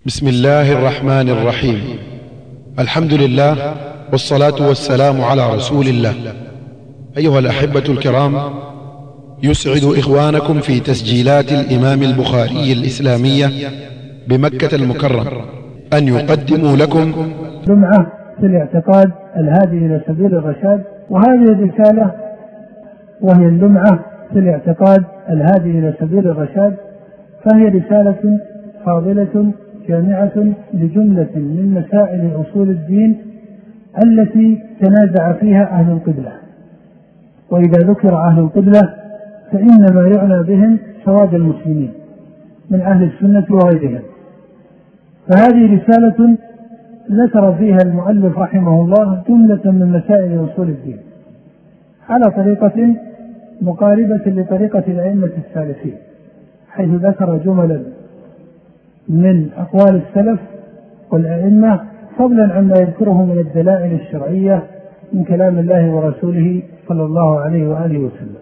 بسم الله الرحمن الرحيم. الحمد لله والصلاة والسلام على رسول الله. أيها الأحبة الكرام، يسعد إخوانكم في تسجيلات الإمام البخاري الإسلامية بمكة المكرم أن يقدموا لكم لمعة في الاعتقاد الهادي إلى سبيل الرشاد. وهذه الرسالة وهي اللمعة في الاعتقاد الهادي إلى سبيل الرشاد، فهي رسالة فاضلة جامعة لجملة من مسائل أصول الدين التي تنازع فيها أهل القبلة. وإذا ذكر أهل القبلة فإنما يعنى بهم سواد المسلمين من أهل السنة وغيرهم. فهذه رسالة ذكر فيها المؤلف رحمه الله جملة من مسائل أصول الدين على طريقة مقاربة لطريقة الأئمة السالفين، حيث ذكر جملا من أقوال السلف والأئمة، فضلا عما يذكره من الدلائل الشرعية من كلام الله ورسوله صلى الله عليه وآله وسلم.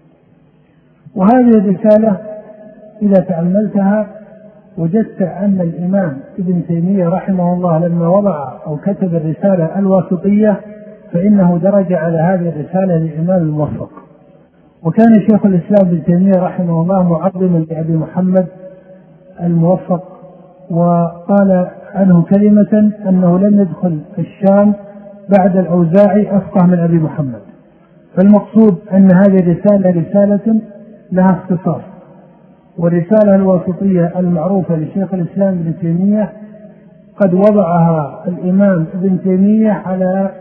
وهذه الرسالة إذا تأملتها وجدت أن الإمام ابن تيمية رحمه الله لما وضع أو كتب الرسالة الواسطية فإنه درج على هذه الرسالة للإمام الموفق. وكان شيخ الإسلام ابن تيمية رحمه الله معظما لأبي محمد الموفق، وقال عنه كلمة أنه لم يدخل الشام بعد الأوزاعي أفقه من أبي محمد. فالمقصود أن هذه الرسالة رسالة لها اختصاص. والرسالة الواسطية المعروفة لشيخ الإسلام ابن تيمية قد وضعها الإمام ابن تيمية على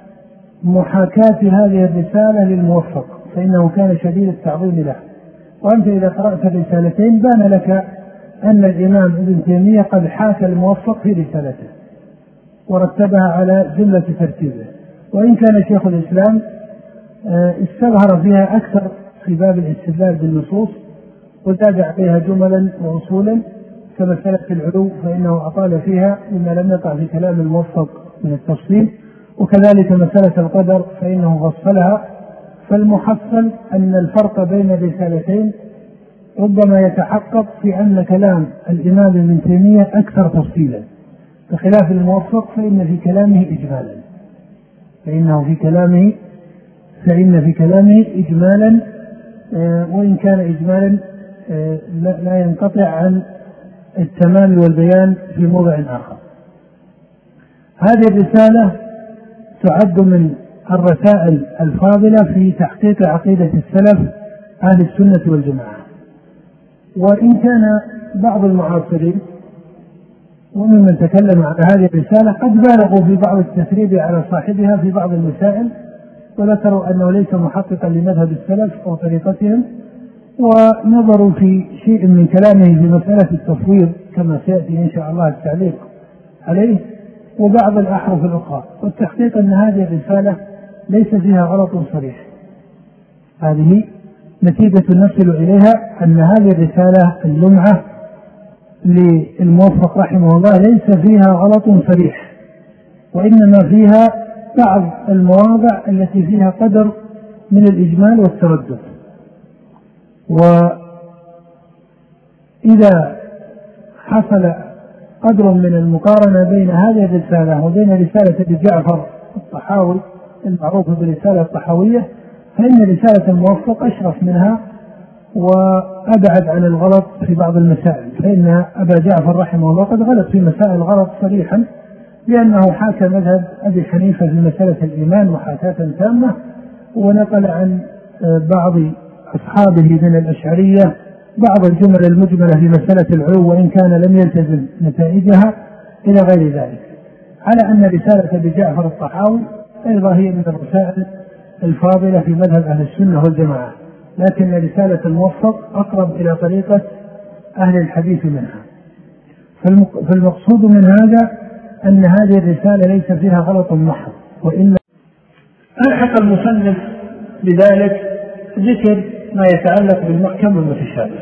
محاكاة هذه الرسالة للموفق، فإنه كان شديد التعظيم له. وأنت إذا قرأت الرسالتين بان لك أن الإمام ابن تيمية قد حاكى الموفق في رسالته ورتبها على جملة ترتيبه، وإن كان شيخ الإسلام استظهر فيها أكثر في باب الاستدلال بالنصوص وزاد عليها جملا وأصولا كمسألة العلو فإنه أطال فيها مما لم يقع في كلام الموفق من التفصيل، وكذلك مسألة القدر فإنه فصلها. فالمحصل أن الفرق بين الرسالتين ربما يتحقق في أن كلام الإمام ابن تيمية أكثر تفصيلا، بخلاف الموفق فإن في كلامه إجمالا وإن كان إجمالا لا ينقطع عن التمام والبيان في موضع آخر. هذه الرسالة تعد من الرسائل الفاضلة في تحقيق عقيدة السلف أهل السنة والجماعة. وإن كان بعض المعاصرين وممن تكلم عن هذه الرسالة قد بالغوا في بعض التثريب على صاحبها في بعض المسائل، وذكروا أنه ليس محققا لمذهب السلف أو طريقتهم، ونظروا في شيء من كلامه في مسألة التصوير كما سيأتي إن شاء الله التعليق عليه وبعض الأحرف الأخرى. والتحقيق أن هذه الرسالة ليس فيها غلط صريح. هذه نتيجة نصل إليها أن هذه الرسالة اللمعة للموفق رحمه الله ليس فيها غلط صريح، وإنما فيها بعض المواضع التي فيها قدر من الإجمال والتردد. وإذا حصل قدر من المقارنة بين هذه الرسالة وبين رسالة أبي جعفر الطحاوي المعروفة بالرسالة الطحاوية فإن رسالة الموفق أشرف منها وأبعد عن الغلط في بعض المسائل، فإن أبا جعفر رحمه الله قد غلط في مسائل غلط صريحا لأنه حاكى مذهب أبي حنيفة في مسألة الإيمان محاكاة تامة، ونقل عن بعض أصحابه من الأشعرية بعض الجمل المجملة في مسألة العلو وإن كان لم يلتزم نتائجها إلى غير ذلك، على أن رسالة أبي جعفر الطحاوي أيضا هي من الرسائل الفاضلة في مذهب أهل السنة والجماعة، لكن رسالة الموفق أقرب إلى طريقة أهل الحديث منها. فالمقصود من هذا أن هذه الرسالة ليس فيها غلط محض، وإن ألحق المصنف بذلك ذكر ما يتعلق بالمحكم والمتشابه.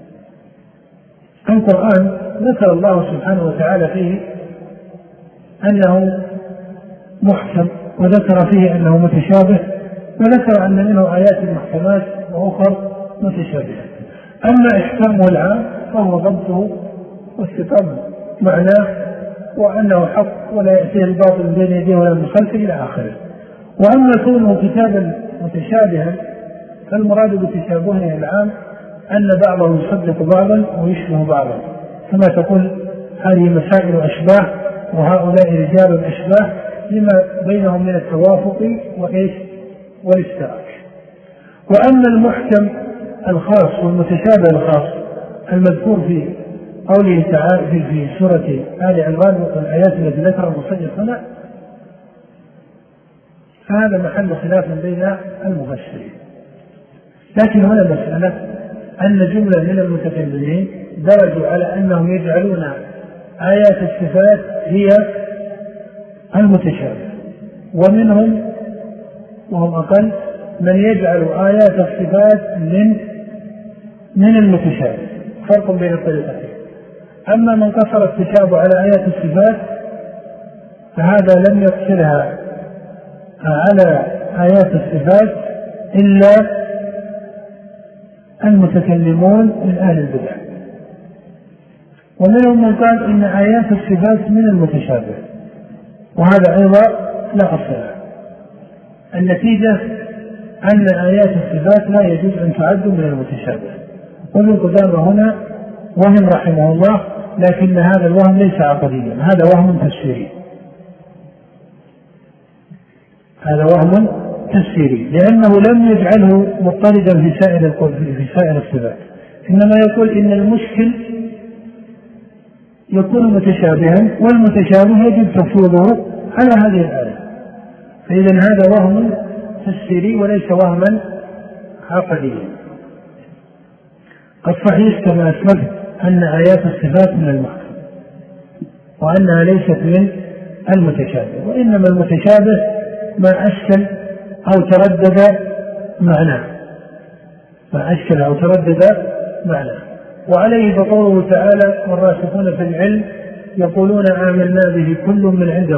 القرآن ذكر الله سبحانه وتعالى فيه أنه محكم وذكر فيه أنه متشابه، وذكر أن منه آيات محكمات وأخر متشابهة. أما إحكامه العام فهو ضبطه واستقامة معناه وأنه حق ولا يأتيه الباطل من بين يديه ولا من خلفه إلى آخره. وأما كونه كتابا متشابها فالمراد بتشابهه العام أن بعضه يصدق بعضا ويشبه بعضا، كما تقول هذه مسائل أشباه وهؤلاء رجال أشباه لما بينهم من التوافق والاشتراك. وأما المحكم الخاص والمتشابه الخاص المذكور في قوله تعالى في سورة آل عمران والآيات التي ذكر المصنف هنا فهذا محل خلاف بين المفسرين. لكن هنا مسألة أن جملة من المتكلمين درجوا على أنهم يجعلون آيات الصفات هي المتشابه، ومنهم وهم أقل من يجعل آيات الصفات من المتشابه، فرق بين الطريقتين. أما من قصر التشابه على آيات الصفات فهذا لم يقصرها على آيات الصفات إلا المتكلمون من أهل البدع، ومنهم من قال إن آيات الصفات من المتشابه، وهذا أيضا لا أصل له. النتيجة أن آيات الصفات لا يجوز أن تعد من المتشابه. وابن قدامة هنا وهم رحمه الله، لكن هذا الوهم ليس عقديا، هذا وهم تفسيري، هذا وهم تفسيري، لأنه لم يجعله مضطردا في سائر الصفات، إنما يقول إن المشكل يكون متشابها والمتشابه يجب تفويضه على هذه الآية. فإذا هذا وهم تفسيري وليس وهما عقديا. الصحيح كما أسلفت أن آيات الصفات من المحكم وأنها ليست من المتشابه، وإنما المتشابه ما أشكل أو تردد معناه، وعليه فقوله تعالى والراسخون في العلم يقولون آمنا به كل من عند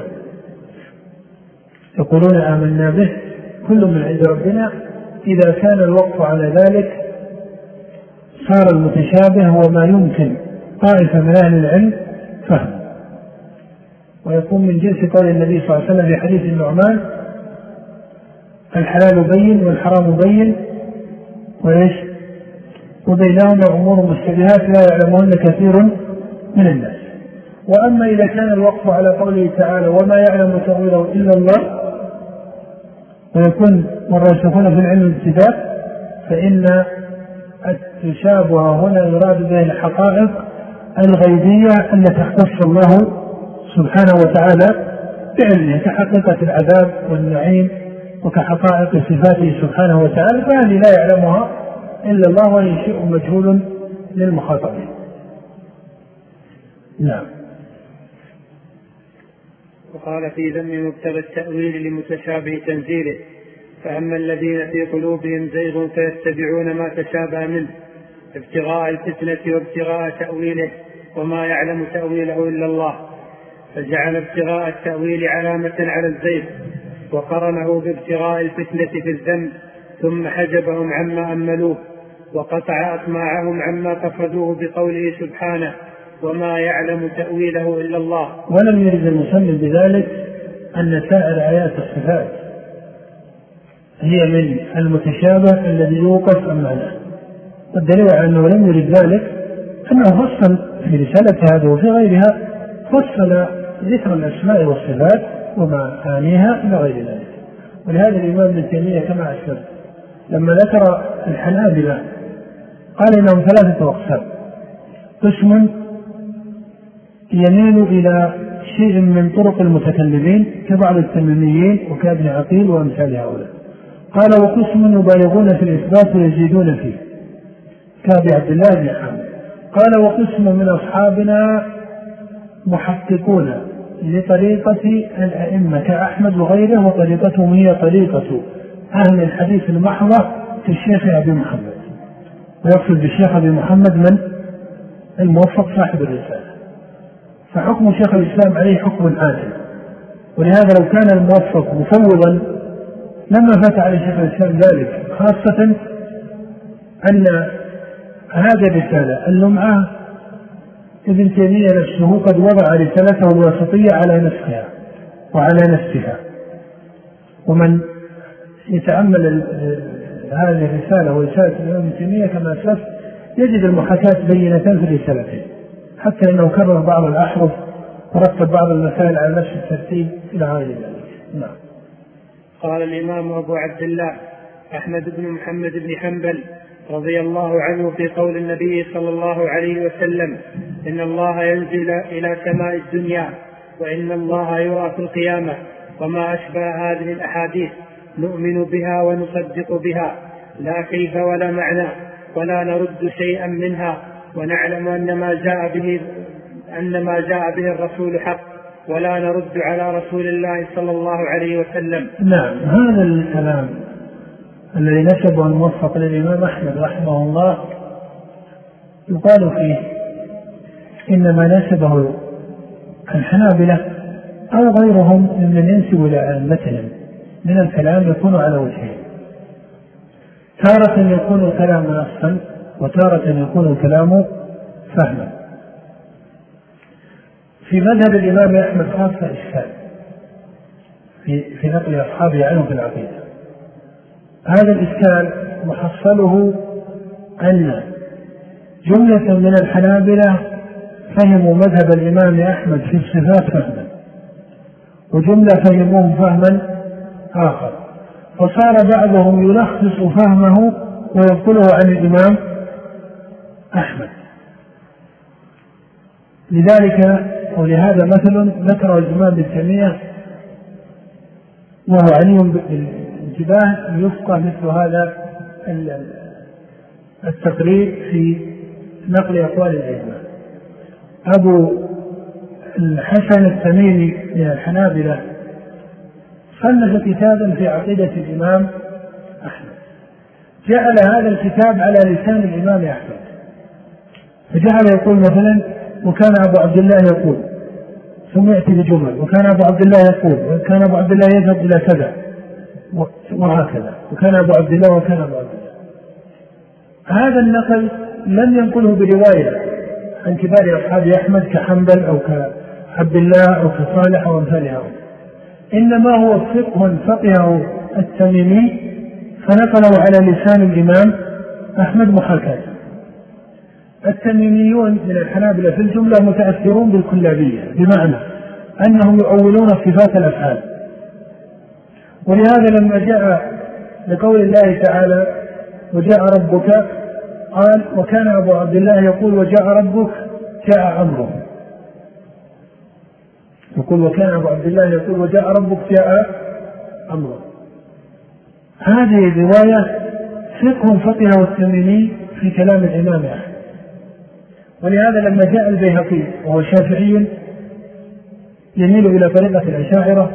ربنا. إذا كان الوقف على ذلك صار المتشابه هو ما يمكن طائفة من أهل العلم فهم، ويكون من جنس قول النبي صلى الله عليه وسلم في حديث النعمان الحلال بين والحرام بين وبينهما أمور مشتبهات لا يعلمهن كثير من الناس. وأما إذا كان الوقف على قوله تعالى وما يعلم تأويله إلا الله ويكون والراسخون في العلم ابتداء، فإن التشابه هنا يراد به الحقائق الغيبية التي اختص الله سبحانه وتعالى بعلمه كحقيقة العذاب والنعيم وكحقائق صفاته سبحانه وتعالى، فهذه لا يعلمها إلا الله وهي شيء مجهول للمخاطبين. نعم. وقال في ذم مبتغى التأويل لمتشابه تنزيله: فأما الذين في قلوبهم زيغ فيتبعون ما تشابه منه ابتغاء الفتنة وابتغاء تأويله وما يعلم تأويله إلا الله، فجعل ابتغاء التأويل علامة على الزيغ وقرنه بابتغاء الفتنة في الذنب، ثم حجبهم عما أملوه وقطع أطماعهم عما قصدوه بقوله سبحانه وما يعلم تأويله إلا الله. ولم يرد المسلم بذلك أن سائر آيات الصفات هي من المتشابه الذي يوقف عن معناه، والدليل على أنه لم يرد ذلك أنه فصل في رسالة هذه وفي غيرها فصل ذكر الأسماء والصفات ومعانيها إلى غير ذلك. ولهذا الإمام ابن تيمية كما أشرت لما ذكر الحنابلة قال إنهم ثلاثة أقسام: قسم يميل إلى شيء من طرق المتكلمين كبعض التميميين وكابن عقيل وأمثال هؤلاء، قال وقسم يبالغون في الإثبات ويزيدون فيه كابن عبد الله بن حامد، قال وقسم من أصحابنا محققون لطريقة الأئمة كأحمد وغيره، وطريقتهم هي طريقة أهل الحديث المحضة كالشيخ أبي محمد، ويقصد بالشيخ أبي محمد من الموفق صاحب الرسالة، فحكم شيخ الإسلام عليه حكم عادل. ولهذا لو كان الموفق مفوضا لما فات على شيخ الإسلام ذلك، خاصة أن هذه الرسالة اللمعة ابن تيمية نفسه قد وضع رسالته الواسطية على نسخها وعلى نفسها، ومن يتأمل هذه الرسالة ورسالة الإمام ابن تيمية كما أسلف يجد المحاكاة بينة في الرسالتين، حتى أنه كرر بعض الأحرف ورتب بعض المسائل على نفس الترتيب إلى غير ذلك. نعم. قال الإمام أبو عبد الله أحمد بن محمد بن حنبل رضي الله عنه في قول النبي صلى الله عليه وسلم: إن الله ينزل إلى سماء الدنيا وإن الله يرى في القيامة، وما أشبه هذه الأحاديث نؤمن بها ونصدق بها لا كيف ولا معنى، ولا نرد شيئا منها، ونعلم أن ما جاء به الرسول حق، ولا نرد على رسول الله صلى الله عليه وسلم. نعم، هذا الكلام الذي نسبه الموفق للإمام أحمد رحمه الله يقال فيه إنما نسبه الحنابلة أو غيرهم ممن ينسب إلى أئمتهم من الكلام يكون على وجهين: تارة يكون الكلام نصا، وتارة يكون الكلام فهما. في مذهب الإمام أحمد خاصة إشكال في نقل أصحابه عنه في العقيدة. هذا الإشكال محصله أن جملة من الحنابلة فهموا مذهب الإمام أحمد في الصفات فهما، وجملة فهموه فهما آخر، فصار بعضهم يلخص فهمه وينقله عن الإمام أحمد. لذلك ولهذا مثل ذكر الإمام ابن تيمية وهو علي بالانتباه يفقه مثل هذا التقرير في نقل أقوال الأئمة. أبو الحسن التميمي من الحنابلة صنف كتابا في عقيدة الإمام أحمد، جعل هذا الكتاب على لسان الإمام أحمد، فجعل يقول مثلا: وكان أبو عبد الله يقول، ثم يأتي بجمل: وكان أبو عبد الله يقول، وكان أبو عبد الله يذهب إلى كذا، وهكذا، وكان أبو عبد الله، وكان أبو عبد الله. هذا النقل لم ينقله برواية عن كبار أصحاب أحمد كحنبل أو كعبد الله أو كصالح أو أمثالها، إنما هو فقهه التميمي فنقله على لسان الإمام أحمد محاكاة. التميميون من الحنابلة في الجملة متأثرون بالكلابية، بمعنى أنهم يؤولون صفات الأفعال، ولهذا لما جاء لقول الله تعالى: وجاء ربك، قال: وكان أبو عبد الله يقول: وجاء ربك، جاء أمره. يقول: وكان أبو عبد الله يقول: وجاء ربك، جاء أمره. هذه الرواية فقهه التميمي في كلام الإمام أحمد. ولهذا لما جاء البيهقي وهو شافعي يميل إلى طريقة الأشاعرة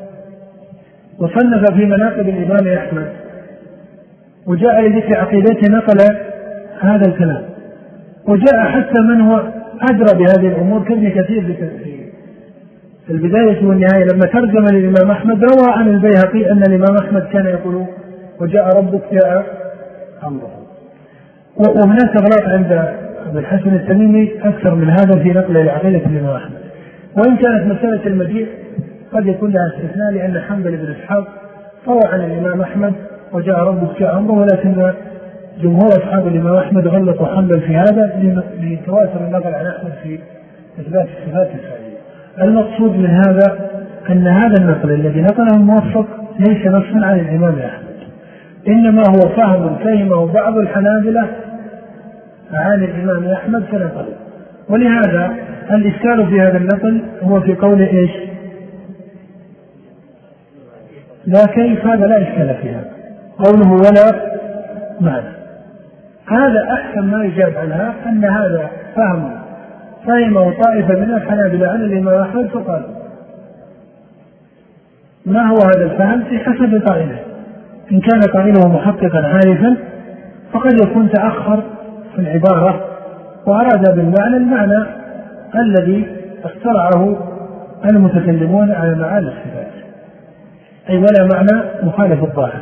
وصنف في مناقب الإمام أحمد وجاء لذكر عقيدته نقل هذا الكلام، وجاء حتى من هو أدرى بهذه الأمور كابن كثير في البداية والنهاية لما ترجم للإمام أحمد روى عن البيهقي أن الإمام أحمد كان يقول: وجاء ربك، جاء أمره. وهناك غلط عند ابن الحسن التميمي أكثر من هذا في نقل لعقيدة الإمام أحمد، وإن كانت مسألة المجيء قد يكون لها استثناء، لأن حنبل بن إسحاق روى عن الإمام أحمد: وجاء ربك، جاء أمره، ولكن جمهور أصحاب الإمام أحمد غلطوا حنبل في هذا لتواتر النقل عن أحمد في إثبات الصفات الفعلية. المقصود من هذا أن هذا النقل الذي نقله الموفق ليس نصا عن الإمام أحمد، إنما هو فهمه بعض الحنابلة عن الإمام أحمد فنقله. ولهذا الإشكال في هذا النقل هو في قول إيش؟ لا كيف، هذا لا إشكال فيها، قوله ولا معنى، هذا أحسن ما يجاب عنها أن هذا فهمه طائفة من الحنابلة عن الإمام أحمد فقال. ما هو هذا الفهم؟ في حسب قائله، إن كان قائله محققا عارفا فقد يكون تأخر في العبارة وأراد بالمعنى المعنى الذي اخترعه المتكلمون على معاني الصفات، أي ولا معنى مخالف الظاهر.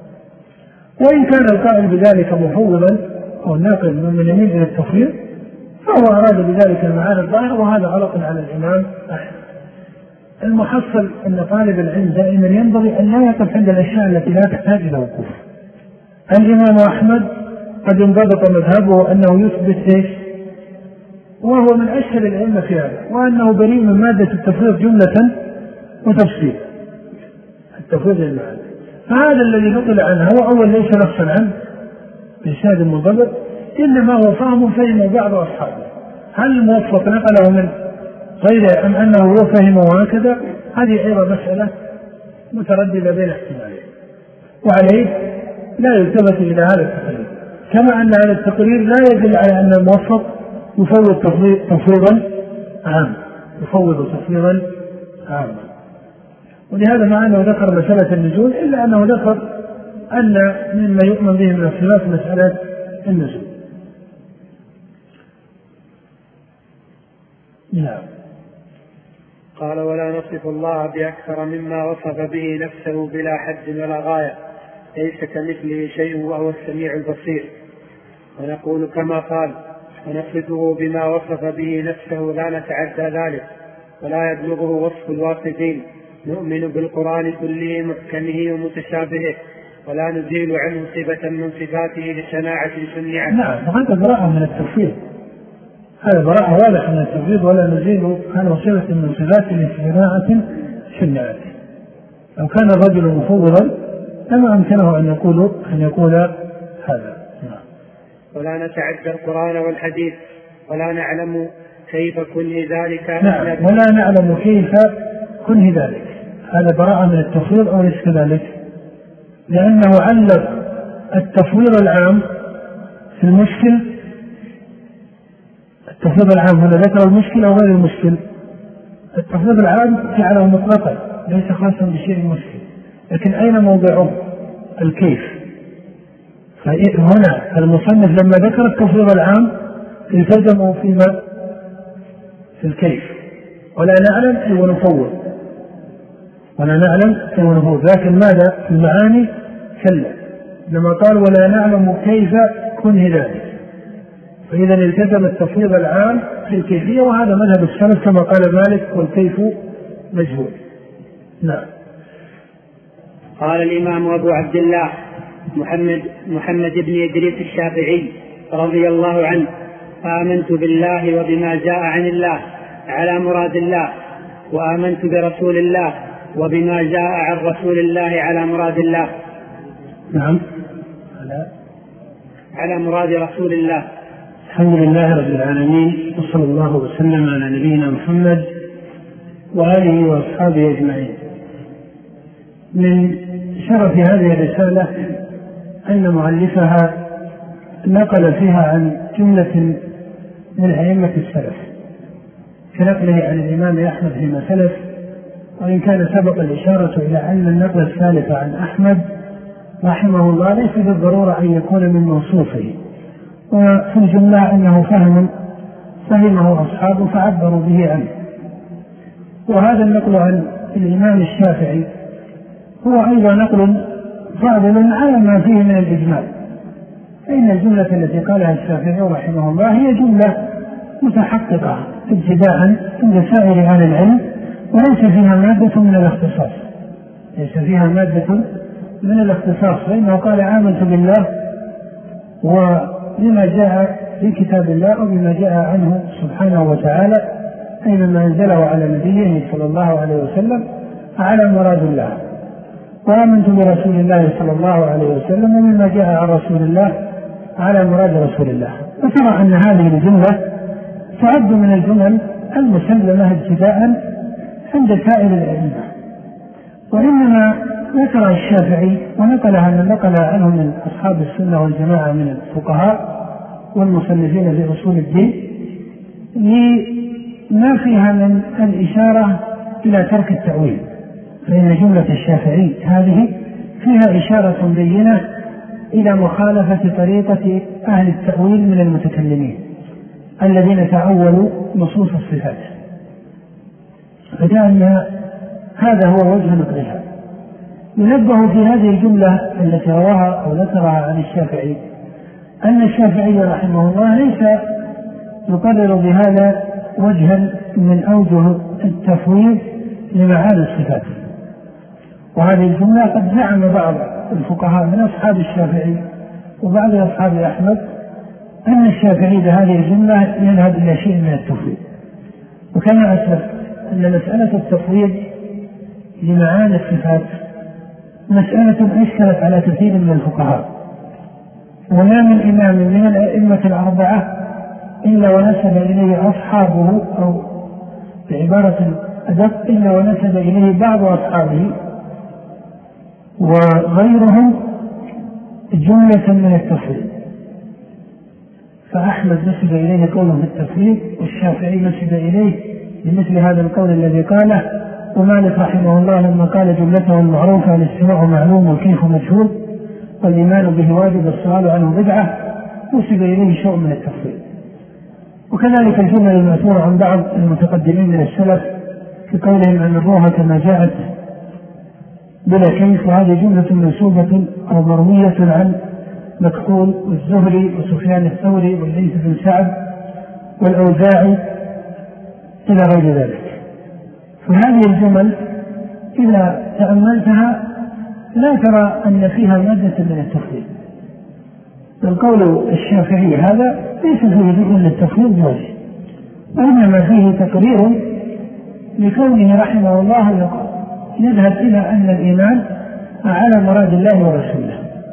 وإن كان القائل بذلك مفوضا أو ناقل من يميل إلى التفويض فهو أراد بذلك المعاني الظاهرة، وهذا غلط على الإمام أحمد. المحصل أن طالب العلم دائما ينبغي أن لا يقف عند الأشياء التي لا تحتاج إلى وقوف. الإمام أحمد قد انضبط مذهبه أنه يثبت إيش؟ وهو من أشهر الأئمة في هذا، وأنه بريء من مادة التفويض جملة وتفصيل، التفويض للمعاني. فهذا الذي نقل عنه هو أول ليس نصا عنه بإسناد منضبط، إنما هو فهمه بعض أصحابه. هل الموفق نقله من غيره أم أنه هو فهمه هكذا؟ هذه أيضا مسألة مترددة بين احتمالين، وعليه لا يلتفت إلى هذا التقرير، كما أن هذا التقرير لا يدل على أن الموفق يفوض تفويضا عاما، يفوض تفويضا عاما. ولهذا مع أنه ذكر مسألة النزول إلا أنه ذكر أن مما يؤمن به من الصفات مسألة النزول. نعم. قال: ولا نصف الله بأكثر مما وصف به نفسه بلا حد ولا غاية، ليس كمثله شيء وهو السميع البصير. ونقول كما قال: ونصفه بما وصف به نفسه لا نتعدى ذلك ولا يبلغه وصف الواصفين. نؤمن بالقرآن كله محكمه ومتشابهه ولا نزيل عنه صفة من صفاته لشناعة شنيعة. نعم، وهذا براءة من التفويض، هذا براءة واضح من التفويض، ولا نزيل عنه صفة من صفاته لشناعة شنيعة. لو كان الرجل مفوضا لما أمكنه أن يقول هذا. نعم. ولا نتعدى القرآن والحديث ولا نعلم كيف كنه ذلك. نعم، ولا نعلم كيف كنه ذلك، هذا براءة من التفويض أو ليس كذلك؟ لأنه علق التفويض العام في المشكل. التفويض العام هنا ذكر المشكل أو غير المشكل؟ التفويض العام جعله مطلقا ليس خاصا بشيء مشكل، لكن أين موضعه؟ الكيف. فهنا المصنف لما ذكر التفويض العام التزموا فيما في الكيف، ولا نعلم أي ونفوض، ولا نعلم أي ونفوض. لكن ماذا في المعاني؟ كلا، لما قال ولا نعلم كيف كنه ذلك، فإذا التزم التفويض العام في الكيفية، وهذا مذهب السلف كما قال مالك: والكيف مجهول. نعم. قال الإمام أبو عبد الله محمد بن إدريس الشافعي رضي الله عنه: آمنت بالله وبما جاء عن الله على مراد الله، وآمنت برسول الله وبما جاء عن رسول الله على مراد الله. نعم، على مراد رسول الله. الحمد لله رب العالمين، وصلى الله وسلم على نبينا محمد وآله وأصحابه أجمعين. من شرف هذه الرسالة أن مؤلفها نقل فيها عن جملة من أئمة السلف، كنقله عن الإمام أحمد فيما سلف، وإن كان سبق الإشارة إلى أن النقل الثالث عن أحمد رحمه الله ليس بالضرورة أن يكون من موصوفه، وفي الجملة أنه فهمه أصحابه فعبروا به عنه. وهذا النقل عن الإمام الشافعي هو أيضا نقل فاضل على ما فيه من الإجمال، فإن الجملة التي قالها الشافعي رحمه الله هي جملة متحققة ابتداء عند سائر أهل العلم، وليس فيها مادة من الاختصاص، ليس فيها مادة من الاختصاص، فإنه قال: آمنت بالله وبما جاء في كتاب الله وبما جاء عنه سبحانه وتعالى، أي مما أنزله على نبيه صلى الله عليه وسلم على مراد الله، وآمنت برسول الله صلى الله عليه وسلم وبما جاء عن رسول الله على مراد رسول الله. وترى أن هذه الجملة تعد من الجمل المسلمة ابتداء عند سائر الأئمة، وإنما ذكر الشافعي ونقلها من نقل عنه من أصحاب السنة والجماعة من الفقهاء والمصنفين في أصول الدين لما فيها من الإشارة إلى ترك التأويل، فإن جملة الشافعي هذه فيها إشارة بينة إلى مخالفة طريقة أهل التأويل من المتكلمين الذين تأولوا نصوص الصفات، فكأن هذا هو وجه نقلها. ينبه في هذه الجملة التي رواها أو ذكرها عن الشافعي أن الشافعي رحمه الله ليس يقرر بهذا وجها من أوجه التفويض لمعاني الصفات. وهذه الجملة قد زعم بعض الفقهاء من أصحاب الشافعي وبعض أصحاب أحمد أن الشافعي بهذه الجملة يذهب إلى شيء من التفويض. وكما أسلف أن مسألة التفويض لمعاني الصفات مسألة أشكلت على كثير من الفقهاء، وما من إمام من الأئمة الأربعة إلا ونسب إليه أصحابه، أو بعبارة أدق إلا ونسب إليه بعض أصحابه وغيرهم جملة من التفويض. فأحمد نسب إليه قوله في التفويض، والشافعي نسب إليه بمثل هذا القول الذي قاله، ومالك رحمه الله لما قال جملته المعروفة الاستواء معلوم والكيف مجهول والإيمان به واجب والسؤال عنه بدعة، نسب إليه شيء من التفويض. وكذلك الجمل المأثورة عن بعض المتقدمين من السلف في قولهم أن الروح كما جاءت بلا كيف، وهذه جملة منسوبة أو مروية عن مكحول والزهري وسفيان الثوري والليث بن سعد والأوزاعي إلى غير ذلك. فهذه الجمل إذا تأملتها لا ترى أن فيها مادة من التفويض. القول الشافعي هذا ليس فيه ذكر للتفويض بوجه، وإنما فيه تقرير لكونه رحمه الله يذهب إلى أن الإيمان على مراد الله ورسوله.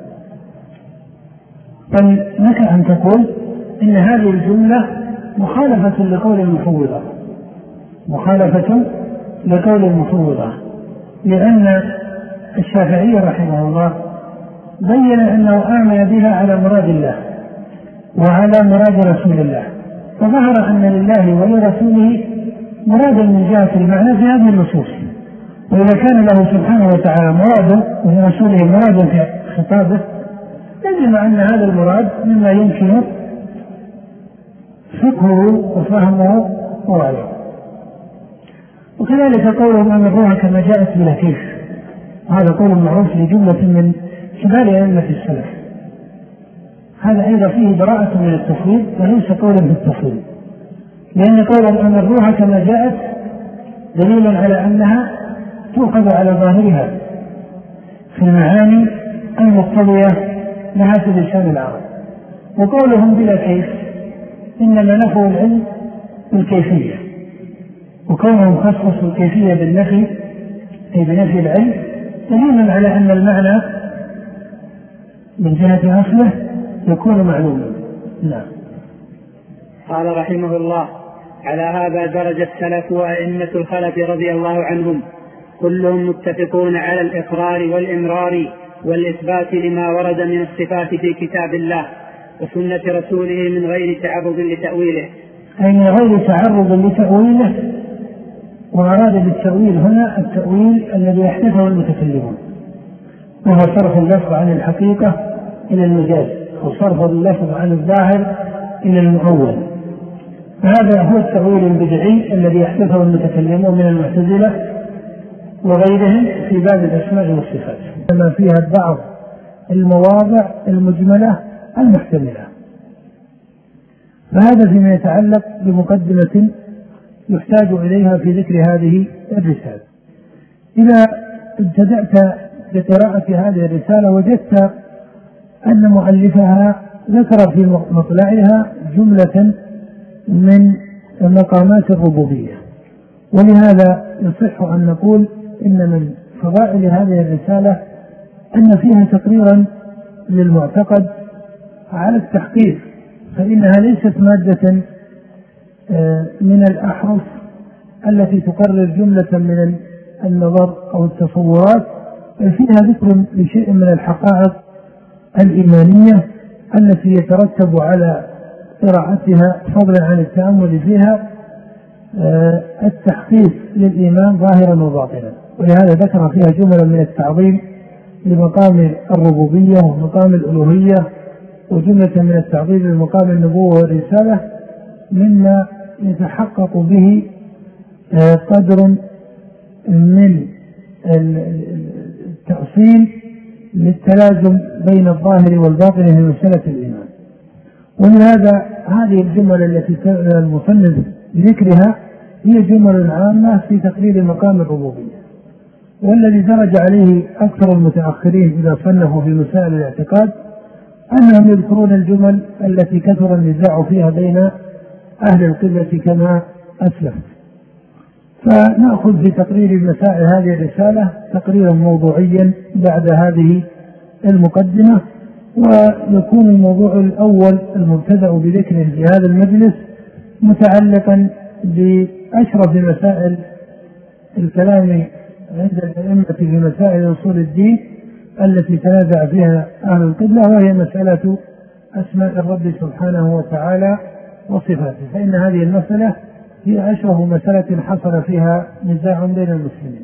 بل لك أن تقول إن هذه الجملة مخالفة لقول المفوضة، مخالفة لقول المفوضة، لأن الشافعي رحمه الله بين أنه آمن بها على مراد الله وعلى مراد رسول الله، فظهر أن لله ولرسوله مرادا من جهة المعنى في هذه النصوص. وإذا كان له سبحانه وتعالى مراد ولرسوله مراد في خطابه لازم أن هذا المراد مما يمكن فقهه وفهمه ووعيه. وكذلك قولهم أن الروح كما جاءت بلا كيف، هذا قول معروف لجملة من كبار أئمة السلف، هذا أيضا فيه براءة من التفويض وليس قولا بالتفويض، لأن قول أن الروح كما جاءت دليل على أنها تؤخذ على ظاهرها في المعاني المقتضية لها في لسان العرب. وقولهم بلا كيف إنما نفوا العلم بالكيفية، وكونهم خصصوا الكيفية بالنفي أي بنفي العلم دليل على أن المعنى من جهة أصله يكون معلوما. نعم. قال رحمه الله: على هذا درج السلف وأئمة الخلف رضي الله عنهم كلهم متفقون على الإقرار والإمرار والإثبات لما ورد من الصفات في كتاب الله وسنة رسوله من غير تعرض لتأويله، أي من غير تعرض لتأويله. وأراد بالتأويل هنا التأويل الذي يحدثه المتكلمون، وهو صرف اللفظ عن الحقيقة إلى المجاز، وصرف اللفظ عن الظاهر إلى المؤول. هذا هو التأويل البدعي الذي يحدثه المتكلمون من المعتزلة وغيرهم في باب الأسماء والصفات، كما فيها بعض المواضع المجملة المحتملة. فهذا فيما يتعلق بمقدمة يحتاج إليها في ذكر هذه الرسالة. إذا ابتدأت بقراءة هذه الرسالة وجدت أن مؤلفها ذكر في مطلعها جملة من مقامات الربوبية، ولهذا يصح أن نقول إن من فضائل هذه الرسالة أن فيها تقريرا للمعتقد على التحقيق، فإنها ليست مادة من الأحرف التي تقرر جملة من النظر أو التصورات، بل فيها ذكر لشيء من الحقائق الإيمانية التي يترتب على قراءتها فضلا عن التأمل فيها التحقيق للإيمان ظاهرا وباطنا. ولهذا ذكر فيها جملا من التعظيم لمقام الربوبية ومقام الألوهية، وجملة من التعظيم لمقام النبوة والرسالة، مما يتحقق به قدر من التأصيل للتلازم بين الظاهر والباطن في مسألة الإيمان. ولهذا هذه الجمل التي كان المصنف ذكرها هي جمل عامة في تقرير مقام الربوبية، والذي درج عليه أكثر المتأخرين إذا صنفوا في مسائل الاعتقاد أنهم يذكرون الجمل التي كثر النزاع فيها بين أهل القبلة كما أسلف. فنأخذ في تقرير المسائل هذه الرسالة تقريرا موضوعيا بعد هذه المقدمة، ويكون الموضوع الأول المبتدأ بذكره في هذا المجلس متعلقا بأشرف مسائل الكلام عند الأئمة في مسائل أصول الدين التي تنازع فيها أهل القبلة، وهي مسألة أسماء الرب سبحانه وتعالى وصفاته، فإن هذه المسألة هي أشرف مسألة حصل فيها نزاع بين المسلمين.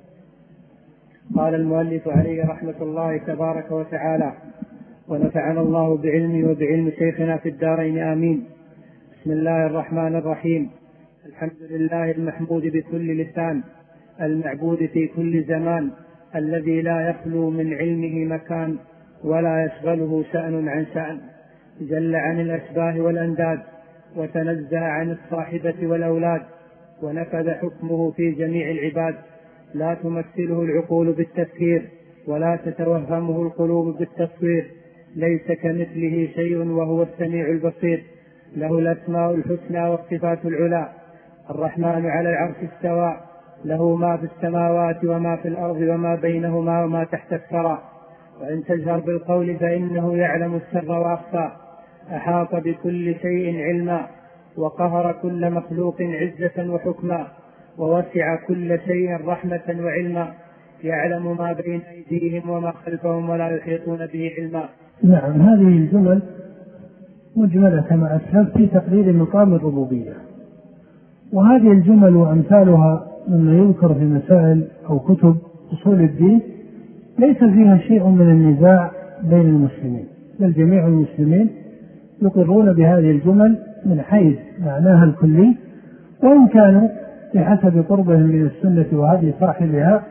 قال المؤلف عليه رحمة الله تبارك وتعالى: ونفعنا الله بعلمه وبعلم شيخنا في الدارين آمين. بسم الله الرحمن الرحيم. الحمد لله المحمود بكل لسان، المعبود في كل زمان، الذي لا يخلو من علمه مكان ولا يشغله شأن عن شأن، جل عن الأشباه والأنداد، وتنزه عن الصاحبة والأولاد، ونفذ حكمه في جميع العباد، لا تمثله العقول بالتفكير ولا تتوهمه القلوب بالتصوير، ليس كمثله شيء وهو السميع البصير، له الأسماء الحسنى والصفات العلى، الرحمن على العرش استوى، له ما في السماوات وما في الأرض وما بينهما وما تحت الثرى، وإن تجهر بالقول فإنه يعلم السر وأخفى، أحاط بكل شيء علما، وقهر كل مخلوق عزة وحكما، ووسع كل شيء رحمة وعلما، يعلم ما بين أيديهم وما خلفهم ولا يحيطون به علما. نعم، هذه الجمل مجملة كما أسلفت في تقرير مقام الربوبية، وهذه الجمل وأمثالها مما يذكر في مسائل أو كتب أصول الدين ليس فيها شيء من النزاع بين المسلمين، بل جميع المسلمين يقرون بهذه الجمل من حيث معناها الكلي، وإن كانوا بحسب قربهم من السنة وهدي صاحبها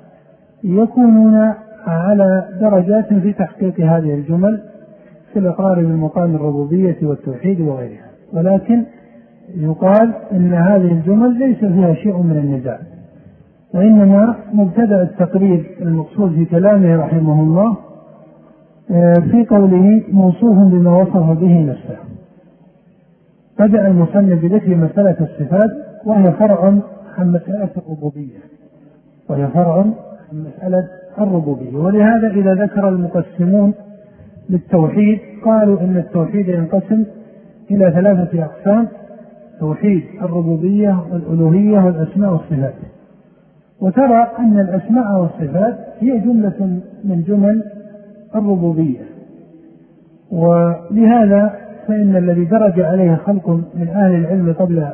يكونون على درجات في تحقيق هذه الجمل في الإقرار بمقام الربوبية والتوحيد وغيرها، ولكن يقال إن هذه الجمل ليس فيها شيء من النزاع، وإنما مبتدأ التقرير المقصود في كلامه رحمه الله في قوله موصوف بما وصف به نفسه. بدأ المصنف بذكر مسألة الصفات وهي فرع عن مسألة الربوبية، ولهذا إذا ذكر المقسمون للتوحيد قالوا إن التوحيد ينقسم إلى 3 أقسام: توحيد الربوبية والألوهية والأسماء والصفات. وترى أن الأسماء والصفات هي جملة من جمل الربوبية، ولهذا فإن الذي درج عليه خلق من أهل العلم قبل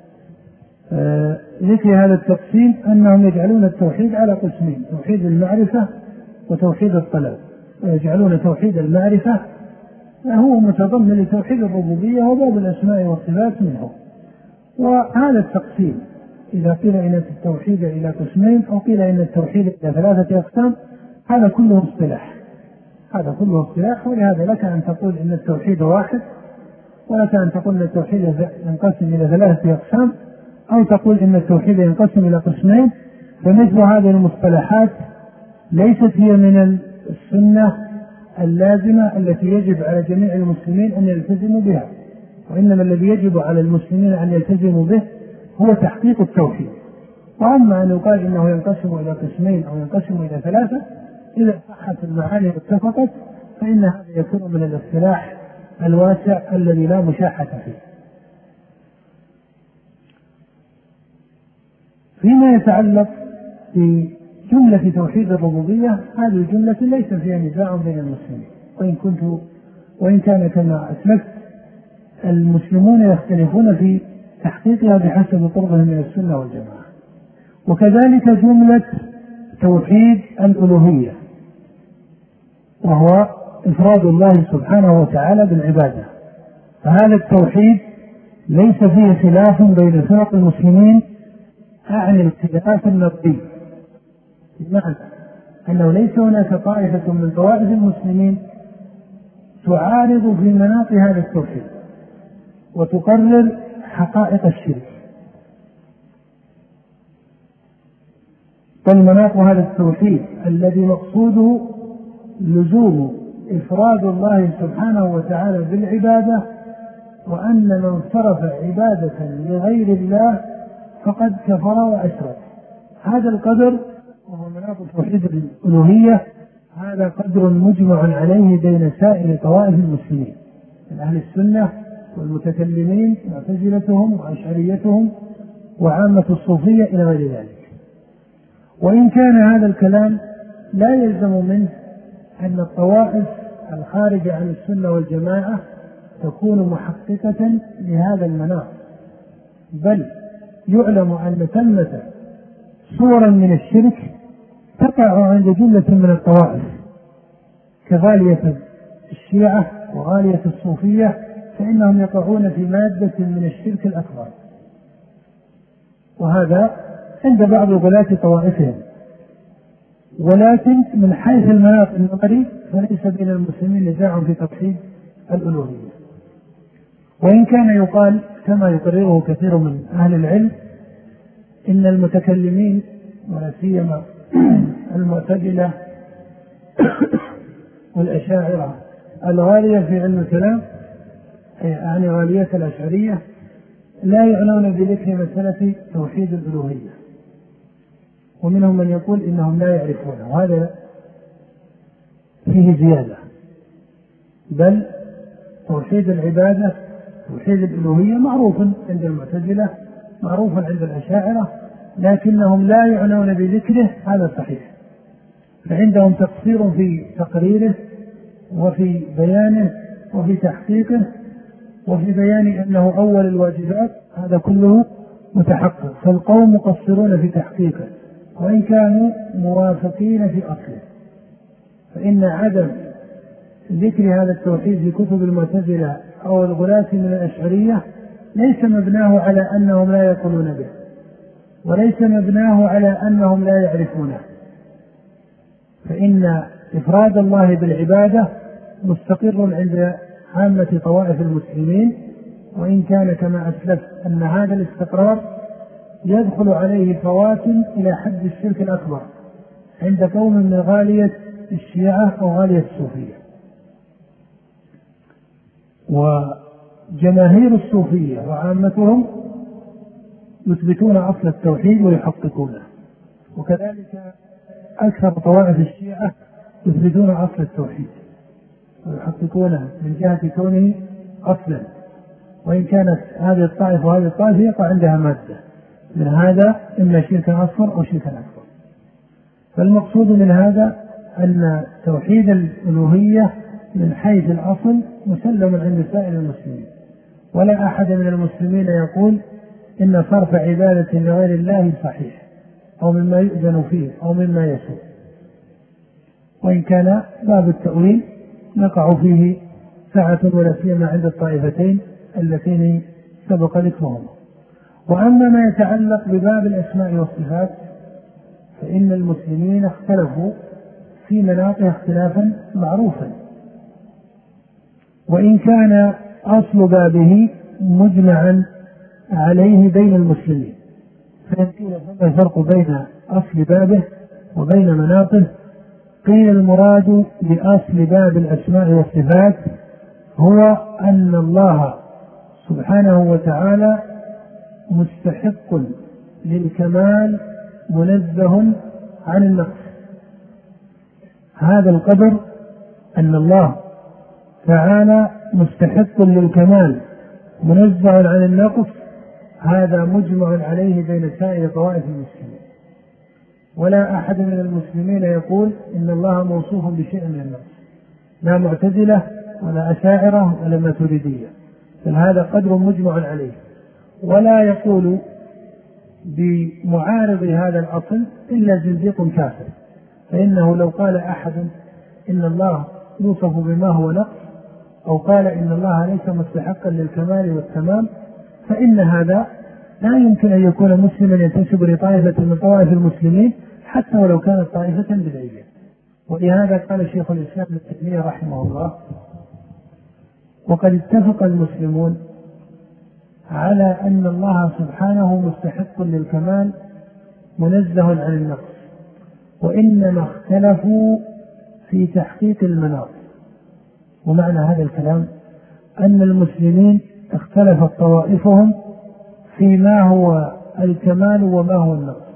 ذكر هذا التقسيم أنهم يجعلون التوحيد على قسمين: توحيد المعرفة وتوحيد الطلب، ويجعلون توحيد المعرفة هو متضمن لتوحيد الربوبية وباب الأسماء والصفات منه. وهذا التقسيم إذا قيل إن التوحيد إلى قسمين أو قيل إن التوحيد إلى 3 أقسام هذا كله اصطلاح، ولهذا لك أن تقول إن التوحيد واحد، ولك أن تقول إن التوحيد ينقسم إلى 3 أقسام، أو تقول إن التوحيد ينقسم إلى قسمين. فمثل هذه المصطلحات ليست هي من السنة اللازمة التي يجب على جميع المسلمين أن يلتزموا بها، وإنما الذي يجب على المسلمين أن يلتزموا به هو تحقيق التوحيد. وأما أن يقال إنه ينقسم إلى قسمين أو ينقسم إلى 3، إذا صحت المعاني واتفقت فإن هذا يكون من الاصطلاح الواسع الذي لا مشاحة فيه. فيما يتعلق بجملة توحيد الربوبية، هذه الجملة ليس فيها نزاع بين المسلمين، وإن كان كما أسلفت المسلمون يختلفون في تحقيقها بحسب قربهم من السنة والجماعة. وكذلك جملة توحيد الألوهية، وهو إفراد الله سبحانه وتعالى بالعبادة، فهذا التوحيد ليس فيه خلاف بين فرق المسلمين أعني الخلاف النظري، بمعنى أنه ليس هناك طائفة من طوائف المسلمين تعارض في مناط هذا التوحيد وتقرر حقائق الشرك. فالمناط هذا التوحيد الذي مقصوده لزوم إفراد الله سبحانه وتعالى بالعبادة، وأن من صرف عبادة لغير الله فقد كفر وأشرك. هذا القدر وهو مناط توحيد الألوهية، هذا قدر مجمع عليه بين سائر طوائف المسلمين من أهل السنة والمتكلمين معتزلتهم وأشعريتهم وعامة الصوفية إلى غير ذلك. وإن كان هذا الكلام لا يلزم منه أن الطوائف الخارجة عن السنة والجماعة تكون محققة لهذا المناط، بل يعلم أن ثمة صورا من الشرك تقع عند جملة من الطوائف كغالية الشيعة وغالية الصوفية، فإنهم يقعون في مادة من الشرك الأكبر، وهذا عند بعض غلاة طوائفهم. ولكن من حيث المناط النظري فليس بين المسلمين نزاع في توحيد الألوهية. وإن كان يقال كما يقرره كثير من أهل العلم إن المتكلمين ولا سيما المعتزلة والأشاعرة الغالية في علم الكلام، يعني غالية الأشعرية، لا يعنون بذكر مسألة توحيد الألوهية، ومنهم من يقول إنهم لا يعرفونه، وهذا فيه زيادة. بل توحيد العبادة توحيد الألوهية معروف عند المعتزلة، معروف عند الأشاعرة، لكنهم لا يعنون بذكره، هذا صحيح. فعندهم تقصير في تقريره وفي بيانه وفي تحقيقه وفي بيان أنه أول الواجبات، هذا كله متحقق. فالقوم مقصرون في تحقيقه وإن كانوا موافقين في أصله. فإن عدم ذكر هذا التوحيد في كتب المعتزلة أو الغلاة من الأشعرية ليس مبناه على أنهم لا يقولون به، وليس مبناه على أنهم لا يعرفونه. فإن إفراد الله بالعبادة مستقر عند عامة طوائف المسلمين، وإن كان كما أسلف أن هذا الاستقرار يدخل عليه فواتن إلى حد الشرك الأكبر عند قوم من غالية الشيعة أو غالية الصوفية. وجماهير الصوفية وعامتهم يثبتون أصل التوحيد ويحققونه، وكذلك أكثر طوائف الشيعة يثبتون أصل التوحيد ويحققونه من جهة كونه أصلا، وإن كانت هذه الطائفة وهذه الطائفة يقع عندها مادة من هذا إما شركا أصغر أو شركا أكبر. فالمقصود من هذا أن توحيد الألوهية من حيث الأصل مسلم عند سائر المسلمين، ولا أحد من المسلمين يقول إن صرف عبادة لغير الله صحيح أو مما يؤذن فيه أو مما يسوء، وإن كان باب التأويل نقع فيه سعة ولا سيما عند الطائفتين اللتين سبق ذكرهما. وأما ما يتعلق بباب الأسماء والصفات فإن المسلمين اختلفوا في مناطق اختلافا معروفا، وإن كان أصل بابه مجمعا عليه بين المسلمين، فيمكن فما الفرق بين أصل بابه وبين مناطه. قيل المراد بأصل باب الأسماء والصفات هو أن الله سبحانه وتعالى مستحق للكمال منزه عن النقص. هذا القدر أن الله تعالى مستحق للكمال منزه عن النقص، هذا مجمع عليه بين سائر طوائف المسلمين، ولا أحد من المسلمين يقول إن الله موصوف بشيء من النقص، لا معتزلة ولا أشاعرة ولا ماتريدية، بل هذا قدر مجمع عليه. ولا يقول بمعارض هذا الأصل إلا زنديق كافر، فإنه لو قال أحد إن الله يوصف بما هو نقص أو قال إن الله ليس مستحقا للكمال والتمام، فإن هذا لا يمكن أن يكون مسلما ينتسب لطائفة من طوائف المسلمين حتى ولو كانت طائفة بدعية. ولهذا قال شيخ الإسلام ابن تيمية رحمه الله وقد اتفق المسلمون على أن الله سبحانه مستحق للكمال منزه عن النقص، وإنما اختلفوا في تحقيق المناط. ومعنى هذا الكلام أن المسلمين اختلفت طوائفهم فيما هو الكمال وما هو النقص.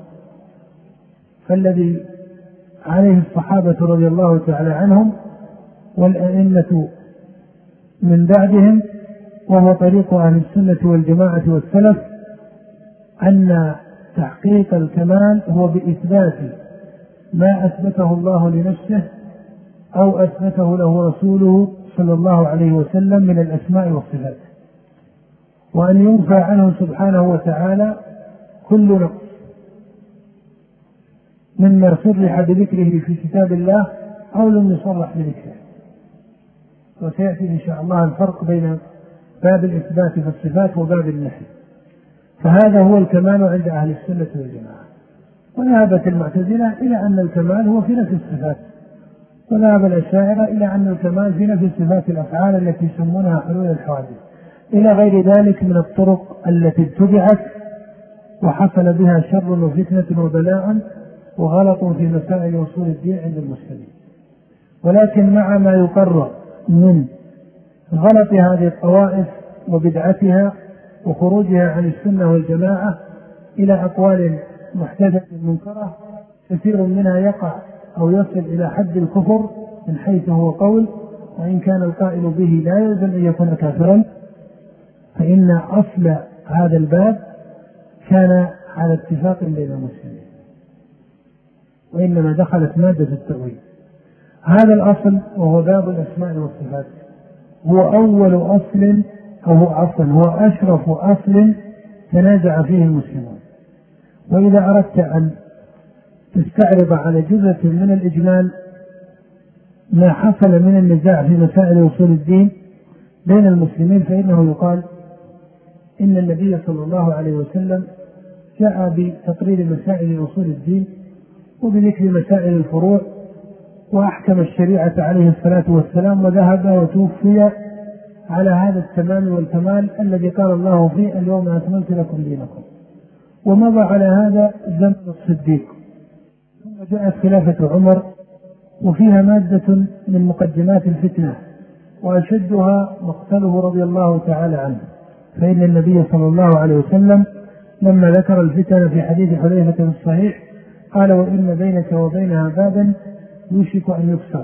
فالذي عليه الصحابة رضي الله تعالى عنهم والأئمة من بعدهم وهو طريق أهل السنة والجماعة والسلف أن تحقيق الكمال هو بإثبات ما أثبته الله لنفسه أو أثبته له رسوله صلى الله عليه وسلم من الأسماء والصفات، وأن ينفى عنه سبحانه وتعالى كل نقص مما صرح بذكره في كتاب الله أو لم يصرح بذكره. وسيأتي إن شاء الله الفرق بين باب الإثبات في الصفات وباب النفي. فهذا هو الكمال عند أهل السنة والجماعة. وذهبت المعتزلة إلى أن الكمال هو في نفي الصفات، وذهب الأشاعرة إلى أن الكمال في نفي صفات الأفعال التي يسمونها حلول الحوادث، إلى غير ذلك من الطرق التي اتبعت وحصل بها شر وفتنة وبلاء وغلط في مسائل أصول الدين عند المسلمين. ولكن مع ما يقرر من غلط هذه الطوائف وبدعتها وخروجها عن السنة والجماعة إلى أقوال محدثة منكرة، كثير منها يقع أو يصل إلى حد الكفر من حيث هو قول، وإن كان القائل به لا يلزم أن يكون كافرا، فإن أصل هذا الباب كان على اتفاق بين المسلمين، وإنما دخلت مادة التأويل. هذا الأصل وهو باب الأسماء والصفات هو أول أصل أو هو أشرف أصل تنازع فيه المسلمون. وإذا أردت أن تستعرض على جزء من الإجمال ما حصل من النزاع في مسائل أصول الدين بين المسلمين، فإنه يقال إن النبي صلى الله عليه وسلم جاء بتقرير مسائل أصول الدين وبذكر مسائل الفروع، وأحكم الشريعة عليه الصلاة والسلام، وذهب وتوفي على هذا التمام والكمال الذي قال الله فيه اليوم أكملت لكم دينكم. ومضى على هذا زمن الصديق، ثم جاءت خلافة عمر وفيها مادة من مقدمات الفتنة، وأشدها مقتله رضي الله تعالى عنه. فإن النبي صلى الله عليه وسلم لما ذكر الفتنة في حديث حذيفة في الصحيح قال: وإن بينك وبينها بابا يوشك أن يكسر.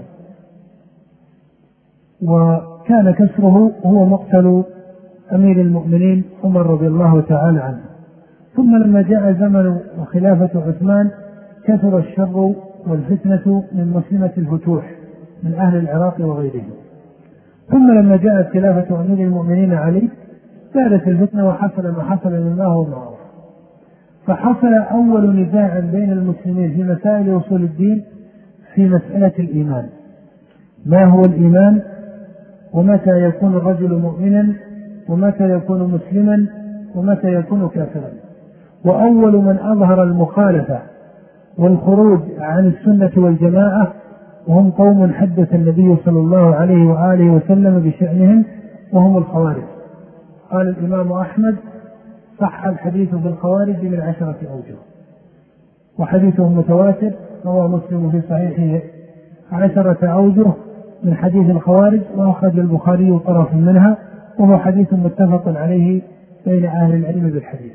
وكان كسره هو مقتل أمير المؤمنين عمر رضي الله تعالى عنه. ثم لما جاء زمن وخلافة عثمان كثر الشر والفتنة من مسلمة الفتوح من أهل العراق وغيرهم. ثم لما جاءت خلافة أمير المؤمنين علي زادت الفتنة وحصل ما حصل مما هو معروف. فحصل أول نزاع بين المسلمين في مسائل أصول الدين في مسألة الإيمان. ما هو الإيمان؟ ومتى يكون الرجل مؤمنا؟ ومتى يكون مسلما؟ ومتى يكون كافرا؟ وأول من أظهر المخالفة والخروج عن السنة والجماعة وهم قوم حدث النبي صلى الله عليه وآله وسلم بشأنهم، وهم الخوارج. قال الإمام أحمد: صح الحديث بالخوارج من 10 أوجه، وحديثهم متواتر، رواه مسلم في صحيحه 10 أوجه من حديث الخوارج، وأخرج البخاري طرف منها، وهو حديث متفق عليه بين أهل العلم بالحديث،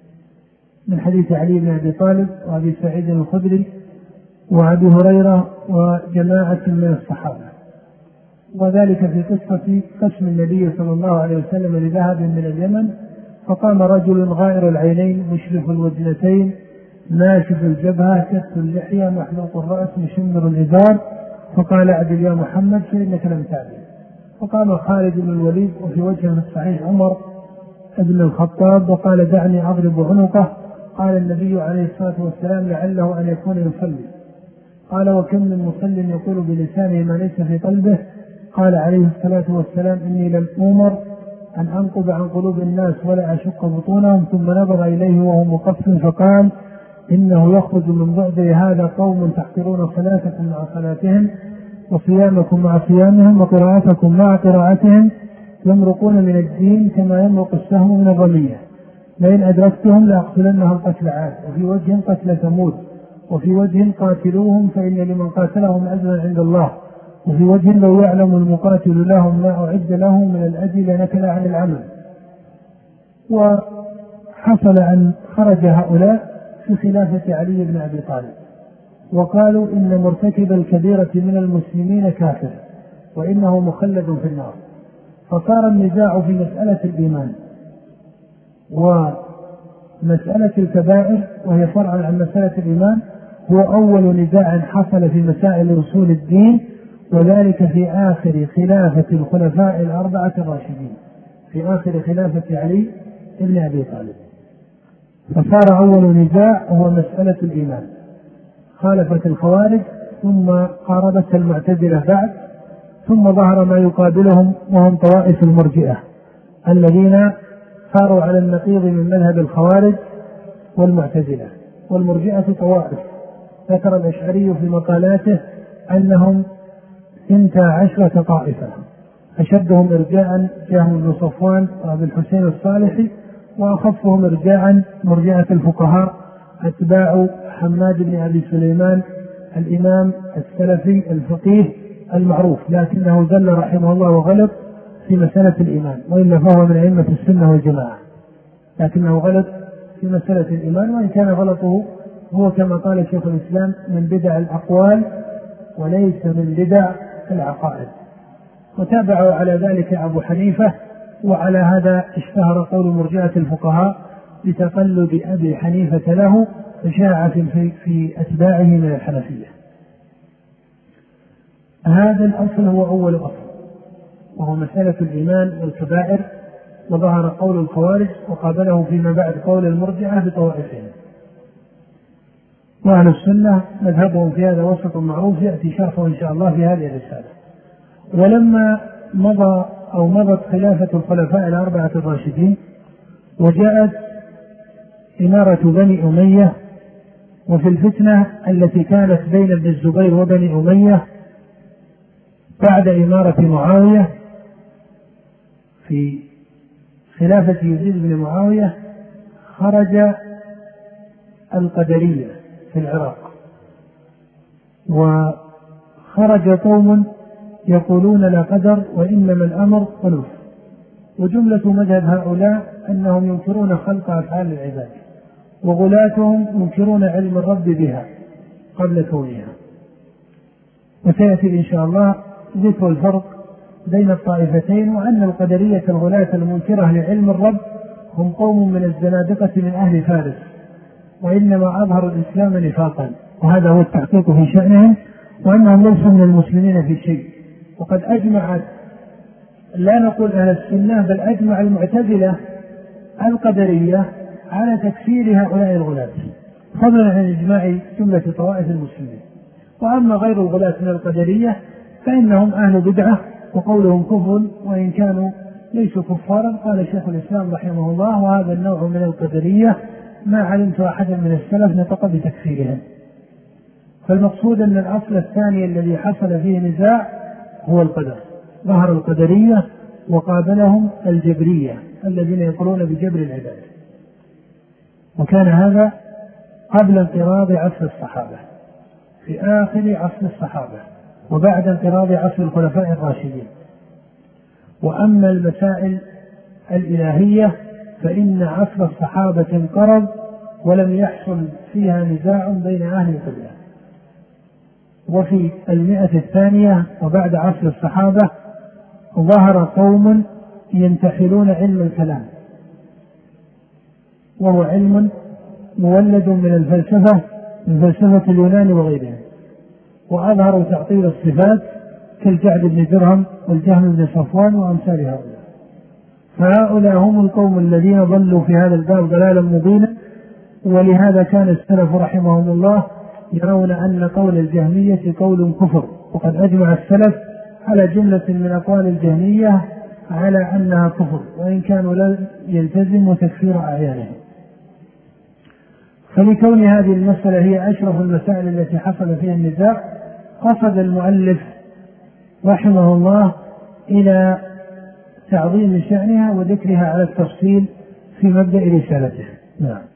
من حديث علي بن أبي طالب وأبي سعيد الخدري وأبي هريرة وجماعة من الصحابة. وذلك في قصة قسم النبي صلى الله عليه وسلم لذهب من اليمن، فقام رجل غائر العينين مشرف الوجنتين ناشف الجبهة كث اللحية محلوق الرأس مشمر الإزار، فقال: أعدل يا محمد فإنك لم تعدل. فقام خالد بن الوليد وفي وجهه الصحيح عمر ابن الخطاب وقال: دعني أضرب عنقه. قال النبي عليه الصلاة والسلام: لعله أن يكون يصلي. قال: وكم من مصل يقول بلسانه ما ليس في قلبه. قال عليه الصلاة والسلام: إني لم أمر أن أنقض عن قلوب الناس ولا أشق بطونهم. ثم نظر إليه وهو مقف فقال: إنه يخرج من بعد هذا قوم تحقرون صلاتكم مع صلاتهم، وصيامكم مع صيامهم، وقراءتكم مع قراءتهم، يمرقون من الدين كما يمرق السهم من الرمية، لئن أدركتهم لأقتلنهم قتل عاد، وفي وجه قتل ثمود، وفي وجه قاتلوهم فإن لمن قاتلهم أجرا عند الله، وفي وجه لو يعلم المقاتل لهم ما أعد له من الأجل لنكل عن العمل. وحصل أن خرج هؤلاء في خلافة علي بن أبي طالب وقالوا إن مرتكب الكبيرة من المسلمين كافر وإنه مخلد في النار، فصار النزاع في مسألة الإيمان ومسألة الكبائر وهي فرع عن مسألة الإيمان هو أول نزاع حصل في مسائل أصول الدين، وذلك في آخر خلافة الخلفاء الأربعة الراشدين، في آخر خلافة علي بن أبي طالب. فصار أول نزاع هو مسألة الإيمان، خالفت الخوارج ثم قاربت المعتزلة بعد، ثم ظهر ما يقابلهم وهم طوائف المرجئة الذين صاروا على النقيض من مذهب الخوارج والمعتزلة. والمرجئة طوائف، ذكر الأشعري في مقالاته أنهم 12 طائفة، أشدهم إرجاء جهم بن صفوان وأبي الحسين الصالحي، وأخفهم إرجاء مرجئة الفقهاء أتباع حماد بن أبي سليمان الإمام السلفي الفقيه المعروف، لكنه زل رحمه الله وغلط في مسألة الإيمان، وإلا فهو من أئمة السنة والجماعة، لكنه غلط في مسألة الإيمان، وإن كان غلطه هو كما قال شيخ الإسلام من بدع الأقوال وليس من بدع العقائد. وتابعوا على ذلك أبو حنيفة، وعلى هذا اشتهر قول مرجئة الفقهاء بتقلد أبي حنيفة له، فشاع في أتباعه من الحنفية. هذا الأصل هو أول أصل، وهو مسألة الإيمان والكبائر، وظهر قول الخوارج وقابله فيما بعد قول المرجئة بطوائفهم. وأهل السنة مذهبهم في هذا وسط معروف يأتي شرحه إن شاء الله في هذه الرسالة. ولما مضت خلافة الخلفاء الأربعة الراشدين وجاءت إمارة بني أمية، وفي الفتنة التي كانت بين ابن الزبير وبني أمية بعد إمارة معاوية في خلافة يزيد بن معاوية، خرج القدرية في العراق، وخرج قوم يقولون لا قدر وإنما الأمر أنوف، وجملة مذهب هؤلاء أنهم ينكرون خلق أفعال العباد، وغلاتهم ينكرون علم الرب بها قبل كونها. وسيأتي إن شاء الله ذكر الفرق بين الطائفتين، وأن القدرية الغلاة المنكرة لعلم الرب هم قوم من الزنادقة من أهل فارس، وإنما أظهروا الإسلام نفاقا، وهذا هو التحقيق في شأنهم، وأنهم ليسوا من المسلمين في شيء. وقد أجمعت، لا نقول أهل السنة، بل أجمع المعتزلة القدرية على تكفير هؤلاء الغلاة، فضلا عن إجماع جملة طوائف المسلمين. وأما غير الغلاة من القدرية فإنهم أهل بدعة وقولهم كفر، وإن كانوا ليسوا كفارا. قال شيخ الإسلام رحمه الله: وهذا النوع من القدرية ما علمت أحدا من السلف نطق بتكفيرهم. فالمقصود أن الأصل الثاني الذي حصل فيه نزاع هو القدر. ظهر القدرية وقابلهم الجبرية الذين يقولون بجبر العباد، وكان هذا قبل انقراض عصر الصحابة، في آخر عصر الصحابة وبعد انقراض عصر الخلفاء الراشدين. وأما المسائل الإلهية فإن عصر الصحابة انقرض ولم يحصل فيها نزاع بين أهل القبلة. وفي 100 الثانية وبعد عصر الصحابة ظهر قوم ينتحلون علم الكلام، وهو علم مولد من الفلسفة، من فلسفة اليونان وغيرها، وأظهروا تعطيل الصفات كالجعد بن درهم والجهم بن صفوان وأمثال هؤلاء. فهؤلاء هم القوم الذين ضلوا في هذا الباب ضلالا مبينا. ولهذا كان السلف رحمهم الله يرون أن قول الجهمية قول كفر، وقد أجمع السلف على جملة من أقوال الجهمية على أنها كفر، وإن كانوا لا يلتزموا تكفير أعيانهم. فلكون هذه المسألة هي أشرف المسائل التي حصل فيها النزاع، قصد المؤلف رحمه الله إلى تعظيم شأنها وذكرها على التفصيل في مبدأ رسالته. نعم.